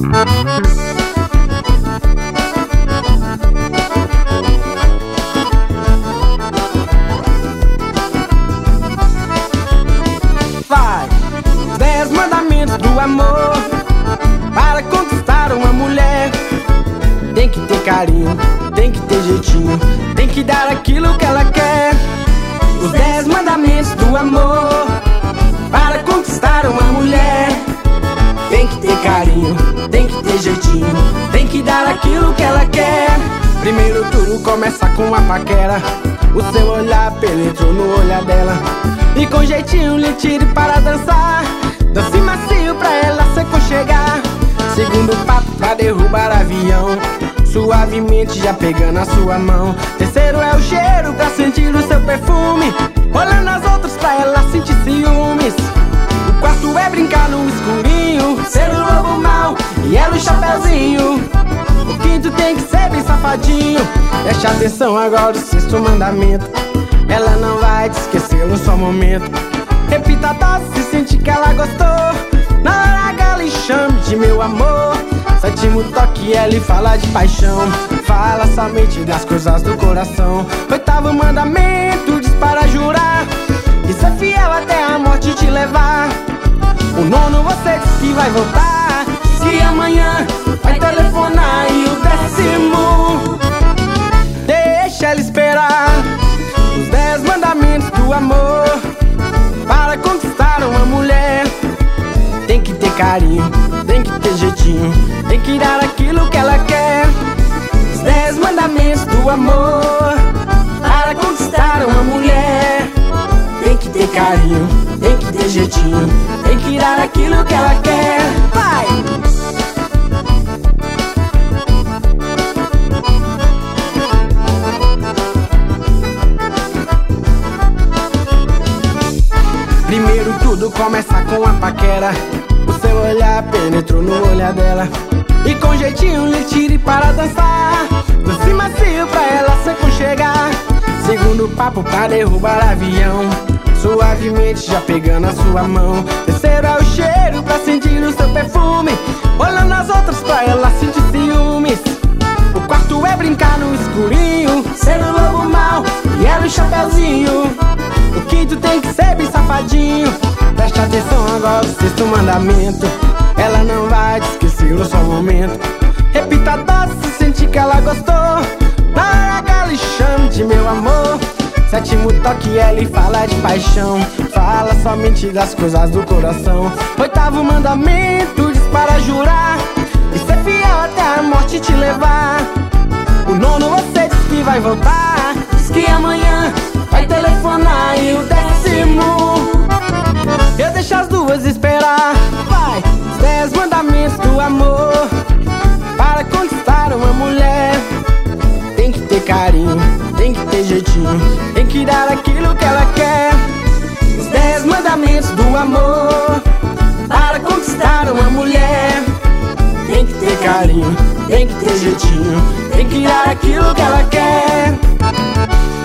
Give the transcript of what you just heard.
Vai, 10 mandamentos do amor. Para conquistar uma mulher, tem que ter carinho, tem que ter jeitinho, tem que dar aquilo que ela quer. Os 10 mandamentos do amor. Para conquistar uma mulher, tem que ter carinho, tem que ter jeitinho, tem que dar aquilo que ela quer. Primeiro tudo começa com uma paquera. O seu olhar penetrou no olhar dela, e com jeitinho lhe tire para dançar. Dance macio pra ela se aconchegar. Segundo papo pra derrubar avião, suavemente já pegando a sua mão. Terceiro é o cheiro pra sentir o seu perfume, olhando as outras pra ela sentir ciúmes. O quarto é brincar no escurinho, ser o lobo mau e ela o chapeuzinho. O quinto tem que ser bem safadinho. Preste atenção agora, o sexto mandamento. Ela não vai te esquecer no só momento. Repita a dose se sentir que ela gostou. Na hora H lhe chame de meu amor. Sétimo toque ela lhe fala de paixão, fala somente das coisas do coração. Oitavo mandamento diz para jurar e ser fiel até a morte te levar. O nono você diz que vai voltar, diz que amanhã vai telefonar. E o décimo deixa ela esperar. Os 10 mandamentos do amor. Para conquistar uma mulher, tem que ter carinho, tem que ter jeitinho, tem que dar aquilo que ela quer. Os 10 mandamentos do amor. Para conquistar uma mulher, tem que ter carinho, tem que ter jeitinho, tem que dar aquilo que ela quer. Vai! Primeiro tudo começa com a paquera. O seu olhar penetrou no olhar dela, e com jeitinho lhe tire para dançar. Dance macio pra ela se aconchegar. Segundo papo pra derrubar avião, suavemente já pegando a sua mão. Terceiro é o cheiro pra sentir o seu perfume, olhando as outras pra ela sentir ciúmes. O quarto é brincar no escurinho, ser o lobo mau e ela o chapeuzinho. O quinto tem que ser bem safadinho. Preste atenção agora, o sexto mandamento. Ela não vai te esquecer no só momento. Repita a dose se sentir que ela gostou. Na hora H lhe chame de meu amor. Sétimo toque ela lhe fala de paixão, fala somente das coisas do coração. Oitavo mandamento diz para jurar e ser fiel até a morte te levar. O nono você diz que vai voltar, diz que amanhã vai telefonar. E o décimo eu deixo as duas esperar. Vai! Os 10 mandamentos do amor. Para conquistar uma mulher, tem que ter carinho, tem que ter jeitinho, tem que dar aquilo que ela quer. Os 10 mandamentos do amor. Para conquistar uma mulher, tem que ter carinho, tem que ter jeitinho, tem que dar aquilo que ela quer.